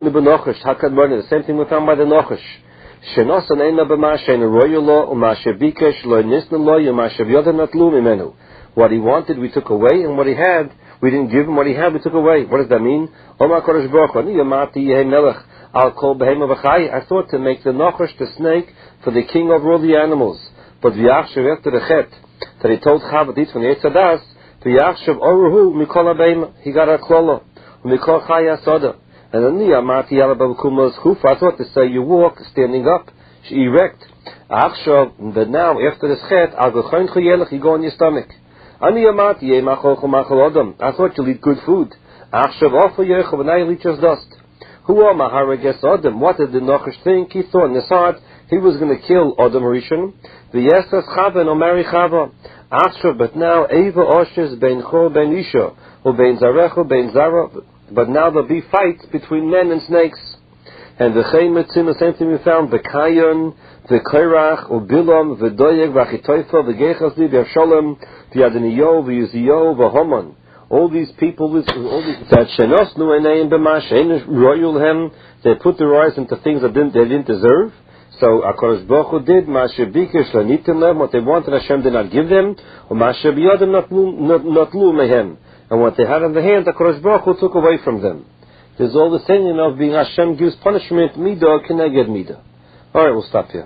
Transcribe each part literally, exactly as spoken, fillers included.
The same thing we found by the Nochash. Shenosan eina b'ma she'ena roya lo u'ma she'bikesh lo nisna lo u'ma she'v'yoda natlu mimenu. What he wanted, we took away, and what he had, we didn't give him. What he had, we took away. What does that mean? Oma Kodesh Baruch Hu, ani yamati yehei melech al kol behema v'chai. I thought to make the Nochash, the snake, for the king over all the animals. But v'yachshav after the chet, that he told Chava to eat from the Eitz Hadas, v'yachshav oruhu mikol ha-behema. He got a klolo, mikol chai asoda. And then the Amati Yalabakuma's Kufa, I thought to say you walk standing up, erect. Achshav, but now after this chet, I'll go chayin chayelech, you go on your stomach. Ani Amati Yemachol Chumachol Adam. I thought you'll eat good food. Achshav offer Yechov, and now you'll eat just dust. Who are Maharages Adam? What did the Nochash think? He thought in his heart he was going to kill Adam Rishon. The Yesas Chava and Omari Chava. Achshav, but now Eva Oshes Ben Chol Ben Isha, or Ben Zarecho Ben Zara. But now there'll be fights between men and snakes. And the Chaymetzim, the same thing we found, the Kayon, the Kairach, the Bilam, the Doyeg, the Achitoifa, the Gechasli, the Avshalom, the Adoniyo, the Uziyo, the Haman. All these people, all these, that Shenosnu Eneim B'ma, Shein Royulhem, they put their eyes into things that didn't, they didn't deserve. So HaKadosh Baruch Hu did, Ma'aseh Bikesh Lanitim Lehem, what they wanted Hashem did not give them, or Ma'aseh B'yodem Natlu Mehem. And what they had in the hand, the Kodesh Baruch Hu took away from them. There's all the saying of being Hashem gives punishment, midah keneged midah. All right, we'll stop here.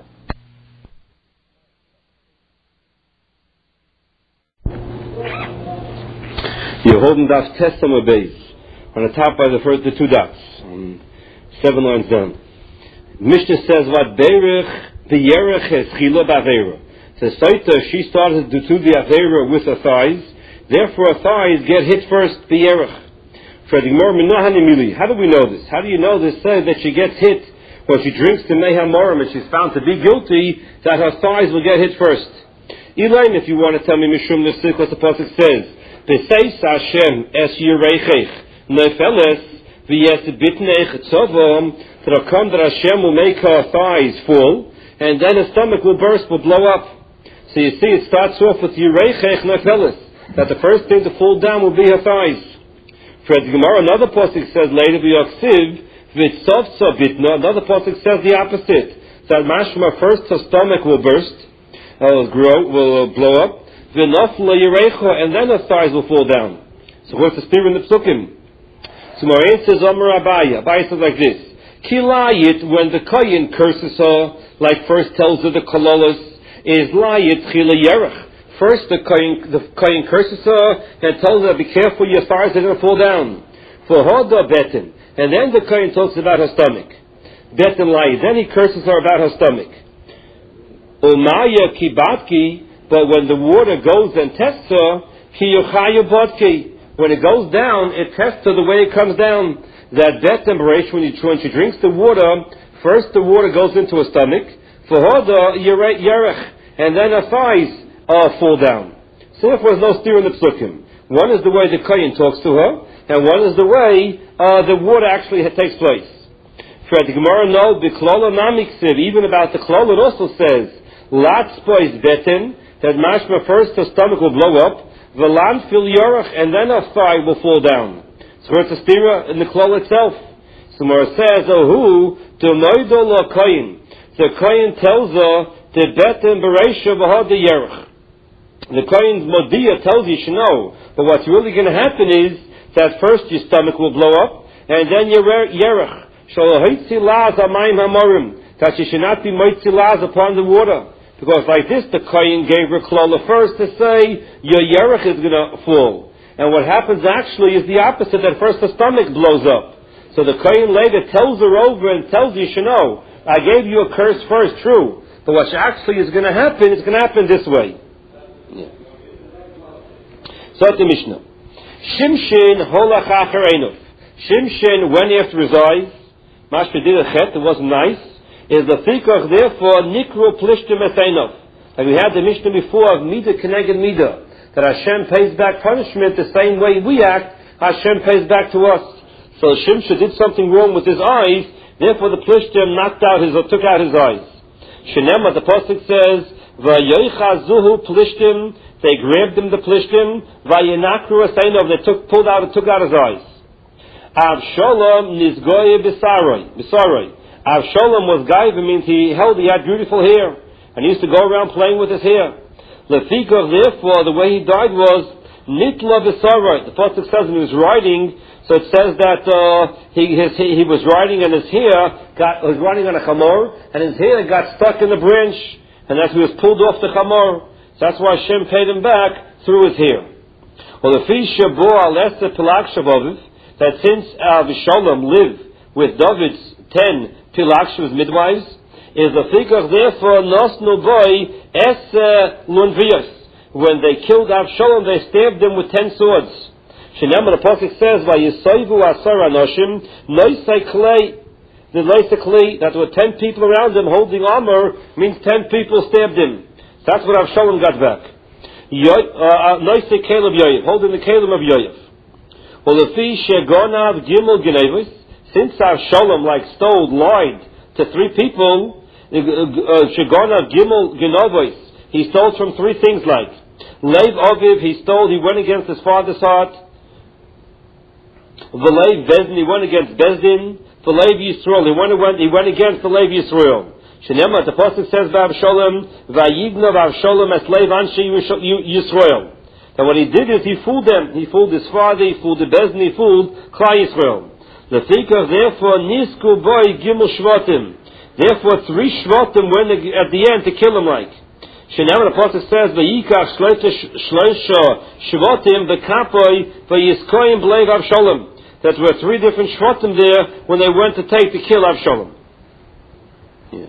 Yehovim Daf Testament Beis, on the top by the first the two dots, um, seven lines down. Mishnah says what Beirich the Yerech is Chila B'Aveira. So Saita, she started to do the Aveira with her thighs. Therefore, her thighs get hit first, the Yerech. How do we know this? How do you know this says that she gets hit when she drinks the Mei HaMorim and she's found to be guilty, that her thighs will get hit first? Elaine, if you want to tell me, Mishum Nesik, what the Pasuk says, B'seis Hashem es Yerechech nefeles v'yes bitnech tzovom, that will come that Hashem will make her thighs full, and then her stomach will burst, will blow up. So you see, it starts off with Yerechech nefeles, that the first thing to fall down will be her thighs. For the Gemara, another pasuk says later, v'yoksiv v'tzovtza bitna. Another pasuk says the opposite. That mashma first her stomach will burst, uh, will grow, will uh, blow up. V'nafla yerecha, and then her thighs will fall down. So what's the steer in the psukim? So Morain says, Omer Abaya. Abaya says like this: Kilayit, when the kohen curses her, like first tells her the kololos, is layit chila yerech. First, the kohen, the kohen curses her and tells her, "Be careful, your thighs are going to fall down." For hoda betin, and then the kohen talks about her stomach. Betin lai. Then he curses her about her stomach. Umaya kibatki, but when the water goes and tests her, ki yochaya batki. When it goes down, it tests her the way it comes down. That betin bereish, when you when she drinks the water, first the water goes into her stomach. For hoda yerech, and then her thighs Uh, fall down. So therefore there's no steer in the psukim. One is the way the kohen talks to her, and one is the way uh, the water actually takes place. For the Gemara, no, the klola namiksiv, even about the klola, it also says, latzpois betin, that mashma first the stomach will blow up, v'lan fil yorach, and then a thigh will fall down. So it's a steer in the klola itself. So Gemara says, ohu, to noido la kohen. The kohen tells her, the betin bereisha v'hod the yerach. The Kohen's Modiya tells you, you know, but what's really going to happen is that first your stomach will blow up, and then your yerech. That you should not be moitzilaz upon the water. Because like this, the Kohen gave her klola first to say, your yerech is going to fall. And what happens actually is the opposite, that first the stomach blows up. So the Kohen later tells her over and tells you, you know, I gave you a curse first, true. But what actually is going to happen, it's going to happen this way. Yeah. So the Mishnah. Shimshin holach acher einov. Shimshin went after his eyes. Mashma did a chet, it wasn't nice. Is the fikach therefore nikru plishtim es einov. Like we had the Mishnah before of midah keneged midah. That Hashem pays back punishment the same way we act, Hashem pays back to us. So Shimshin did something wrong with his eyes, therefore the plishtim knocked out his, or took out his eyes. Shenema, the pasuk says, V'yoichazuhu plishtim, they grabbed him the plishtim. V'yinakru aseinov, they took pulled out took out his eyes. Avshalom nizgoye b'saroi. B'saroi. Avshalom was gaiva, means he held, he had beautiful hair, and he used to go around playing with his hair. Lefikach, therefore, the way he died was nitla b'saroi. The pasuk says when he was riding, so it says that uh, he his, he, he was riding and his hair got was riding on a chamor, and his hair got stuck in the branch, and as he was pulled off the chamor. So that's why Hashem paid him back through his hair. Well, the fish shabo alester pilak shabaviv, that since Avshalom lived with David's ten pilakshiv's midwives, is the fikach therefore nosnu boy es lunvios. When they killed Avshalom, they stabbed him with ten swords. Shenamar, the pasuk says, "Vayisoivu asar anoshim noisei klei." The noisei klei, that there were ten people around him holding armor, means ten people stabbed him. That's what Avshalom got back. Noisei kelim Yoav, holding the kelim of Yoav. Well, the fish shegonav gimel genevis, since Avshalom like stole, lied to three people, shegonav gimel genevis, he stole from three things like Leiv Aviv, he stole, he went against his father's heart. V'leiv Bezdin, he went against Bezdin. V'leiv Yisrael, he went, he went against the Leiv Yisrael. Shenema, the pasuk says by Avshalom, Vayignav Avshalom es Leiv Anshe Yisrael. And what he did is he fooled them. He fooled his father, he fooled the Bezdin, he fooled Klai Yisrael. The Fikach, therefore, Nisku Boy Gimel Shvatim. Therefore, three Shvatim went at the end to kill him like. Shenema, the pasuk says, Vayikach Shloisha Shvatim V'Kapoi V'Yiskoyim B'Leiv Avshalom. That there were three different Shvatim there when they went to take to kill Avshalom. Yeah.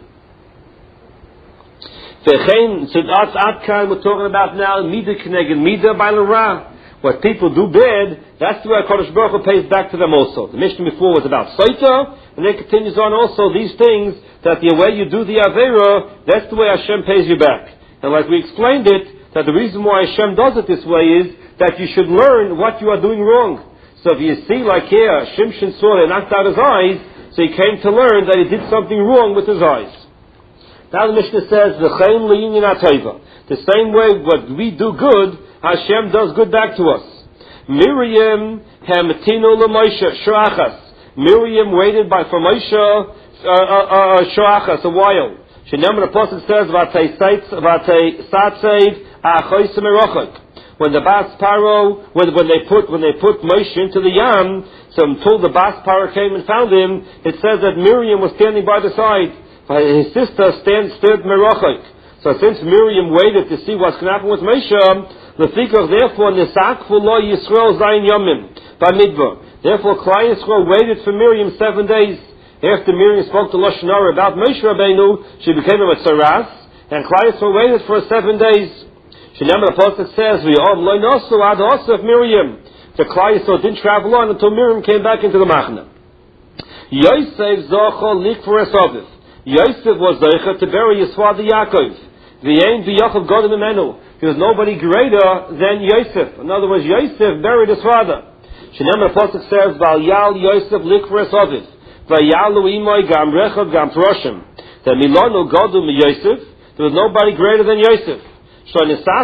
So that's Adkan we're talking about now, Mida Kneged Mida by Lara. What people do bad, that's the way HaKadosh Baruch Hu pays back to them also. The mission before was about Saita, and then continues on also these things, that the way you do the Avera, that's the way Hashem pays you back. And like we explained it, that the reason why Hashem does it this way is that you should learn what you are doing wrong. So if you see, like here, Shimshon saw they knocked out his eyes, so he came to learn that he did something wrong with his eyes. Now the Mishnah says, "V'chein le'inyan ha'tova." The same way what we do good, Hashem does good back to us. Miriam hamtino l'Moshe shorachas. Miriam waited by for Moshe shorachas a while. Shenamar, the pasuk says, "Vatei satzev achoyse merochok." When the Bas Paro, when, when they put when they put Moshe into the Yam, so until the Bas Paro came and found him, it says that Miriam was standing by the side. His sister stand, stood Merochik. So since Miriam waited to see what's going to happen with Moshe, the Fikach, therefore, Nisakfu lo Yisrael Zayin Yomim, by Midbar. Therefore, Klai Yisrael waited for Miriam seven days. After Miriam spoke to Lashon Hara about Moshe Rabbeinu, she became a Tzaras, and Klai Yisrael waited for seven days. Shenema, the pasuk says, "V'yom lo nosu ad osef Miriam." The Klai Yisrael didn't travel on until Miriam came back into the Machna. Yosef zocho likfor esaviv. Yosef was zeicha to bury his father Yaakov. V'yein v'yachav godem imenu. There was nobody greater than Yosef. In other words, Yosef buried his father. Shenema, the pasuk says, "Val yal Yosef likfor esaviv. V'yalu imoy gam rechav gam proshim." That milano godem Yosef. There was nobody greater than Yosef. So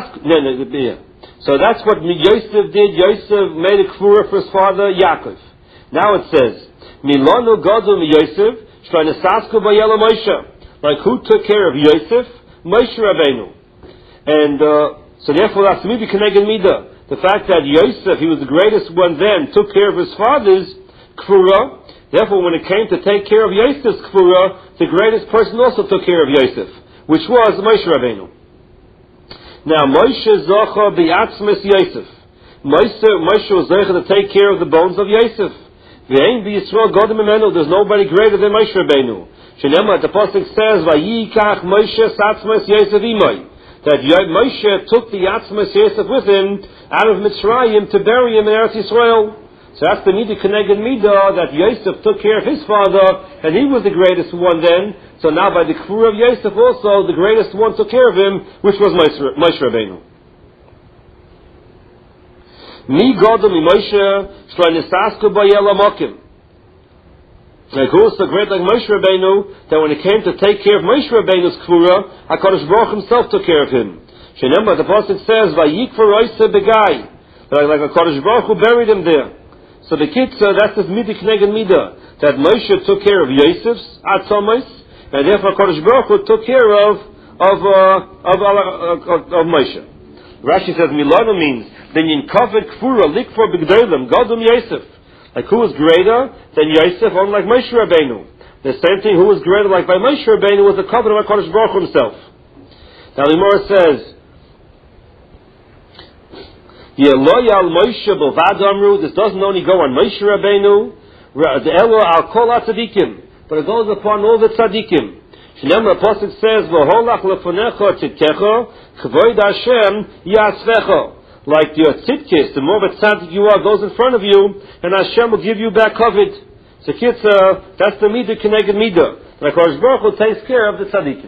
that's what Yosef did. Yosef made a kfura for his father Yaakov. Now it says, Milano Godum Yosef, Shlonesasko Bayela Moshe. Like who took care of Yosef? Moshe Rabbeinu. And uh, so therefore that's Midi Keneged Mida. The fact that Yosef, he was the greatest one then, took care of his father's kfura. Therefore when it came to take care of Yosef's kfura, the greatest person also took care of Yosef, which was Moshe Rabbeinu. Now, Moshe Zocha B'Yatzmes Yosef. Moshe, Moshe was Zocha to take care of the bones of Yosef. V'ein B'Yisrael Godem Imenu. There's nobody greater than Moshe Rabbeinu. Shenema, the pasuk says, Vayikach Moshe Satzmes Yosef Imoy. That Moshe took the Yatzmes Yosef with him out of Mitzrayim to bury him in Eretz Yisrael. So that's the Mida Keneged Mida, that Yosef took care of his father, and he was the greatest one then. So now by the Kfur of Yosef also, the greatest one took care of him, which was Moshe Rabbeinu. Mi Godom mi Moshe, Shlonesasko Bayel Amokim. Like who was so great like Moshe Rabbeinu, that when it came to take care of Moshe Rabbeinu's Kfura, HaKadosh Baruch himself took care of him. Shenemba, the pasuk says, Vayikvar Oise Begai. Like HaKadosh Baruch Hu buried him there. So the Kitzah, that's the Midah Kneged Midah, that Moshe took care of Yosef's Atzomis, and therefore Kodesh Baruch Hu took care of of uh, of, uh, of, of Moshe. Rashi says Milano means then in Kavod Kfura Likfor B'Gdolim Godum Yosef. Like who was greater than Yosef, unlike Moshe Rabbeinu. The same thing, who was greater like by Moshe Rabbeinu was the covenant of Kodesh Baruch Hu himself. Now the Gemara says, Yeloyal Moshe B'Vad Amru. This doesn't only go on Moshe Rabbeinu, the Elo al Kol HaTzadikim, but it goes upon all the tzadikim. Shnei Apostle says, V'holach lefonecha tzidkecha, k'void Hashem yasvecha. Like your tzidkis, the more of a tzaddik you are, goes in front of you, and Hashem will give you back covet. So Kitzah, that's the Midah Kneged Midah. Like Kodesh Baruch Hu takes care of the tzaddikim.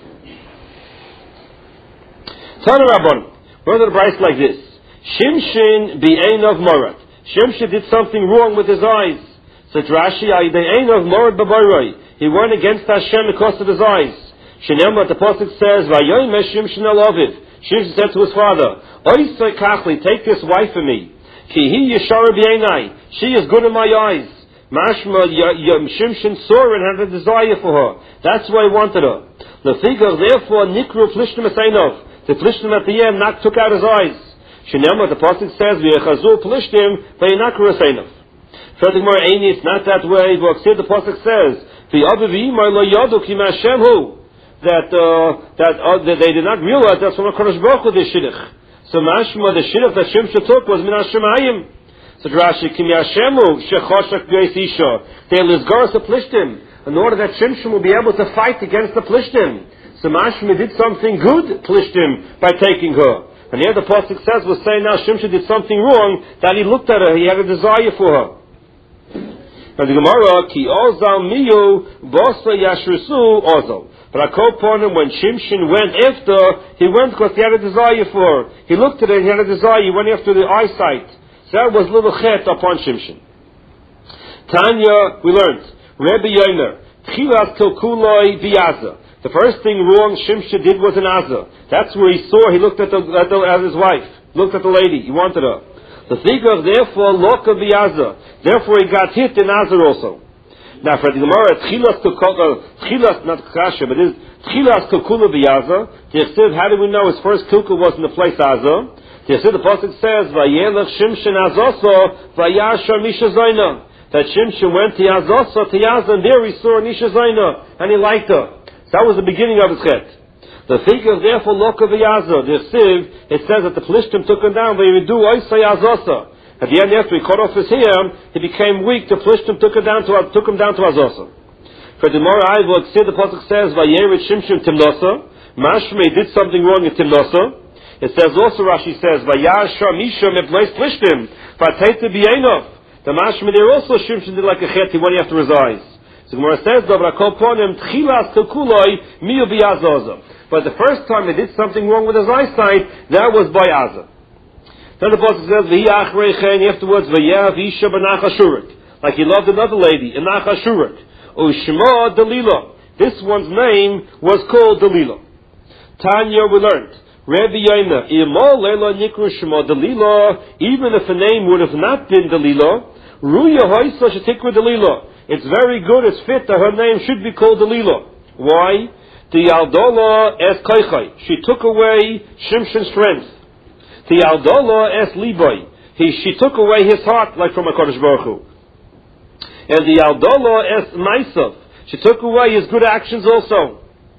Tana Rabban, one of the brights like this. Shimshin be'ein of Morat. Shimshin did something wrong with his eyes. So Rashi, be'ein of Morat b'baroi. He went against Hashem because of his eyes. Shenema, the Apostle says, Vayoyim Shimshin alaviv. Shimshin said to his father, Oisai kachli, take this wife for me. Ki hi yeshara b'einai. She is good in my eyes. Mashma Shimshin saw her and had a desire for her. That's why he wanted her. Lefigar, therefore, nikru plishtim esainov. The plishtim at the end knocked, took out his eyes. Shenema, the Apostle says, V'yechazu plishtim v'yinakru esainov. Further more, it's not that way. The Apostle says, V'yavu v'yimar lo yadu ki ma'ashem hu. That, uh, that, uh, that they did not realize that's from a Kodesh Baruch Hu, the shidduch. So mashma, the shidduch that Shimsha took was min Hashemayim. So Rashi, Kim Yashemu, Shechoshak Beis Isha. They lizgaras the Plishtim, in order that Shimshon will be able to fight against the Plishtim. So Mashma did something good, Plishtim, by taking her. And here the Apostle says, was saying now Shimshon did something wrong, that he looked at her, he had a desire for her. But the Gemara, Ki Ozal Miyu, Bosa Yashrusu Ozal. But I call upon him when Shimshon went after, he went because he had a desire for her. He looked at her, he had a desire, he went after the eyesight. So that was little chet upon Shimshon. Tanya, we learned, Rebbe Yomer, Tchilas Kilkuloi Biyaza. The first thing wrong Shimshon did was in Azah. That's where he saw, he looked at, the, at, the, at his wife, looked at the lady, he wanted her. The figure, therefore, Loka Biyaza. Therefore he got hit in Azah also. Now for the Gemara, Tchilas Kilkuloi, Tchilas, not Kasha, but it is Tchilas Kilkuloi Biyaza. How do we know his first kilkul was in the place Azah? The Apostle says, Vayelech Shimshon Azoso, Vayashar Misha Zaina. That Shimshon went to Azoso, to Yazan, there he saw Misha Zaina, and he liked her. So that was the beginning of his chet. The figure, therefore, Loka V'Yaza. The Siv, it says that the Plishtim took him down, Vayidu Oisai Azoso. At the end, after he cut off his hair, he became weak, the Plishtim took him down to, took him down to Azoso. For the Mora Ivot, the Apostle says, Vayerit Shimshon Timnosa. Mashmei did something wrong in Timnosa. It says also, Rashi says, Vayashar Misha Mepleis Plishtim, Vatete B'Yenov. The Mashma there also, Shimshon did like a chet, he went after his eyes. So Gemara says, Dobrakol Ponim, Tchilas Kilkuloi, Miyu B'Yazoza. But the first time he did something wrong with his eyesight, that was by Azah. Then the Apostle says, V'yach Reichen, afterwards, V'yav Isha B'nach Ashurik. Like he loved another lady, in Nach Ashurik. Ushma Dalila. This one's name was called Dalila. Tanya, we learned. Rabbi Yomer, even if a name would have not been Dalila, it's very good, it's fit that her name should be called Dalila. Why? The Aldola es Kaichai. She took away Shimshon's strength. The Aldola es Libai. He, she took away his heart, like from HaKadosh Baruch Hu. And the Aldola es Maisav. She took away his good actions also.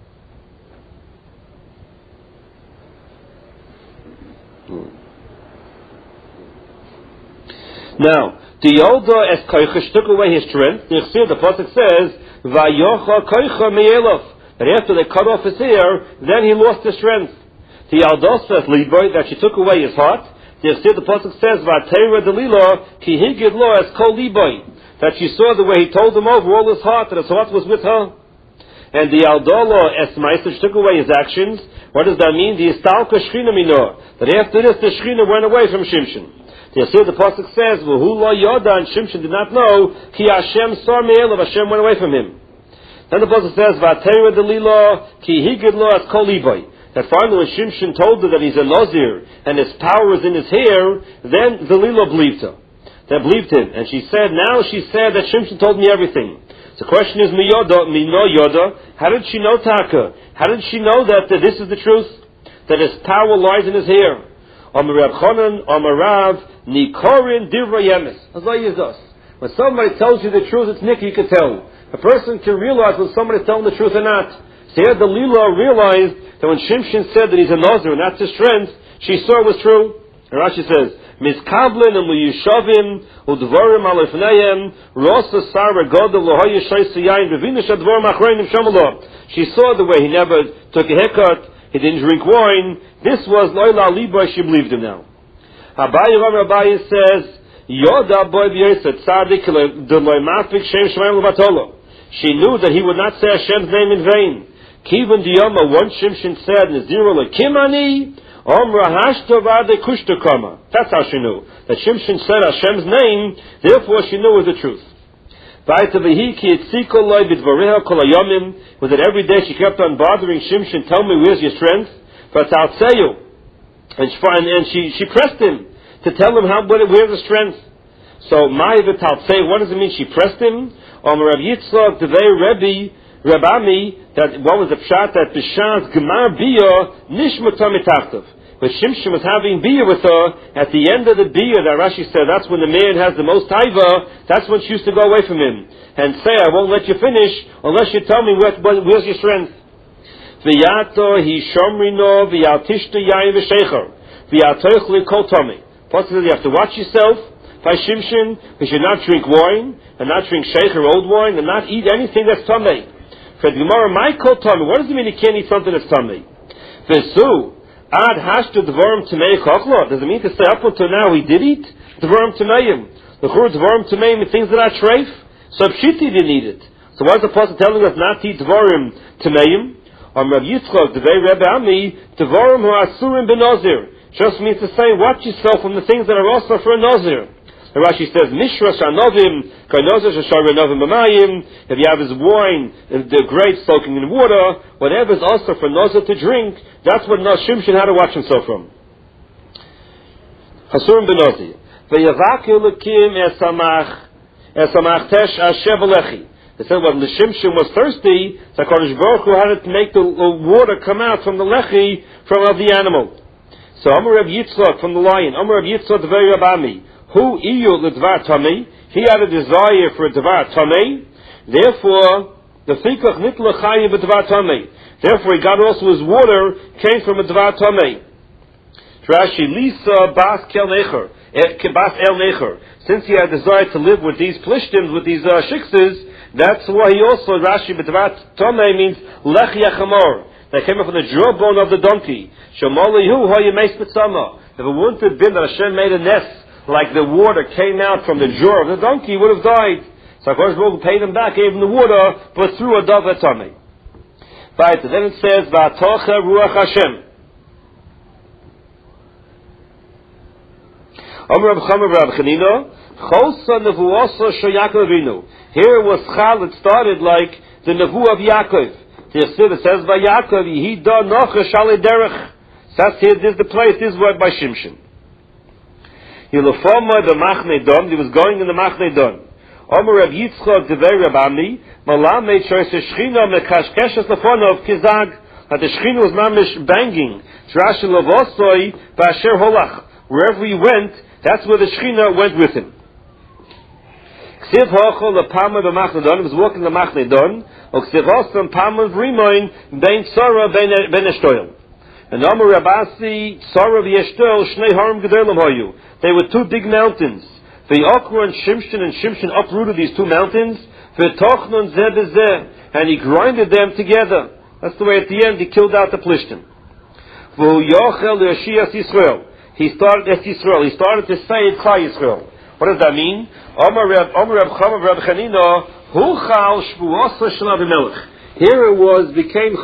Now, the Yolda es Koicha took away his strength. The Apostle says, Vayocha Koicha Me'elov. That after they cut off his hair, then he lost his strength. The Yolda says, Liboy, that she took away his heart. The Apostle says, Vatera Delila, Ki Higid Lo es Kol Liboy. That she saw the way he told him over all his heart, that his heart was with her. And the Aldolo es Meister, she took away his actions. What does that mean? The Istalka Shechina Minor. That after this, the Shechina went away from Shimshon. The Yasir, the Pasuk says, V'hu lo yoda, and Shimshon did not know, Ki Hashem sar me'elav, Hashem went away from him. Then the Pasuk says, V'atera delila, Ki higid lo as kol liboy. That finally when Shimshon told her that he's a Nazir, and his power is in his hair, then Delila believed her. that believed him. And she said, now she said that Shimshon told me everything. The question is, mi yoda, mi no yoda, how did she know Taka? How did she know that, that this is the truth? That his power lies in his hair. Amar Reb Chonan, Amar Rav, Nikorin Divra Yemes. When somebody tells you the truth, it's Nick, you can tell. A person can realize when somebody's telling the truth or not. So here the Lila realized that when Shimshon said that he's a Nazir and that's his strength, she saw it was true. And Rashi says, Miskablin and Luyushavim, Udvarim Alefneim, Rosa Sarah Godel, Lohoya Shaisiyain, Revinish Advarim Achreinim Shamallah. She saw the way he never took a haircut, he didn't drink wine. This was Loila Liba, she believed him now. Abaye Ram Abaye says, Yoda Boy B'Yosef Tzadik Deloy Mafik Shem Shemaim Levatolo. She knew that he would not say Hashem's name in vain. Kivon Diyama, once Shimshon said, Niziro Lekimani, Omra Hashtovade Kushtakama. That's how she knew. That Shimshon said Hashem's name, therefore she knew it was the truth. Was that every day she kept on bothering Shimshon, tell me where's your strength? But I'll tell you. And she, and she, she pressed him to tell him how, where's the strength. So, Ma'avet I'll say, what does it mean she pressed him? Om Rav Yitzchak, Devei Rebbe, Rabami, that what was the pshat that B'shas Gemar Biyah Nishmata Mitachtav. When Shimshon was having Biyah with her, at the end of the Biyah, that Rashi said, that's when the man has the most taiva, that's when she used to go away from him and say, I won't let you finish unless you tell me where, where's your strength. V'yato hi shomrino v'yatishta yayin v'shecher v'yatoich kol tomi. Plus you have to watch yourself by Shimshon, we should not drink wine and not drink shecher old wine and not eat anything that's tummy. For the Gemara, my kol tummy, what does it mean you can't eat something that's tummy? V'su ad hashtu dvarim tamei kochlo. Does it mean to say up until now he did eat dvarim tameim? The chur dvarim tameim are things that are treif. So Pshiti didn't eat it. So why is the apostle telling us not to eat dvarim tameim? Or Rav Yitzchak, Devei Rebbe Ami, dvarim hu asurim benazir. Just means to say, watch yourself from the things that are also for a nazir. And Rashi says, Mishras Anovim, Kainozah Shashar Anovim B'mayim, if you have his wine, the grapes soaking in water, whatever is also for nazir to drink, that's what Shimshon had to watch himself from. Hasurim B'nazir. V'yavakil Lekim Esamach, Esamach Tesh Asher V'lechi. They said when the Shimshon was thirsty, the HaKadosh Baruch Hu had to make the water come out from the lechi, from the animal. So Amar Rav Yitzchak from the lion, Amar Rav Yitzchak Devei Rabami, Hu iyu l'dvar tamei. He had a desire for a dvar tamei. Therefore, the fikach nitla chayim b'dvar tamei. Therefore, he got also his water came from a dvar tamei. Rashi Lisa bas kel necher, bas el necher. Since he had a desire to live with these plishtims, with these uh, shikses, that's why he also Rashi b'dvar tamei means lech yachamor. That came from the jawbone of the donkey. Shomalihu hayemes b'tzama. If it wouldn't have been that Hashem made a nest, like the water came out from the jaw of the donkey, he would have died. So HaKadosh Baruch Hu paid him back, gave him the water, but through a dove tummy. Right, then it says, V'atocha ruach Hashem. Amar Rav Chama Rav Chanina, Chosa nevuosa shel Yaakov Avinu. Here was Chal, it started like the nevu of Yaakov. It says by Yaakov, Yehi da nocha shalei derech. That's here, this is the place, this is word by Shimshon. He was going in the Machne Don. Omer Rav Yitzchak Devei Rabami, Malamed Shoyse Shechina Mekashkeshes Lefonov Kizag. That the Shechina was mamish banging. Trashi Lavosoi Ba'asher Holach. Wherever he went, that's where the Shechina went with him. Ksiv Hochol Lepama B'Machne Don. He was walking the Machne Don. Ksiv Hosam Pama V'Rimoin Bein Tzara Ben Eshtoyel. And Amar Rabasi Tzara V'Eshtoyel Shnei Harim Gedolim Hoyu. They were two big mountains. V'Yokru and Shimshon, and Shimshon uprooted these two mountains. V'Tochnon Zeh B'Zeh, and he grinded them together. That's the way at the end he killed out the Plishtim. V'Yochel Yoshias Yisrael. He started as Yisrael. He started to say it Klal Yisrael. What does that mean? Amar Reb Chama Reb Chanina, Hu Chal Shvuosa Shel Avimelech. Here it was became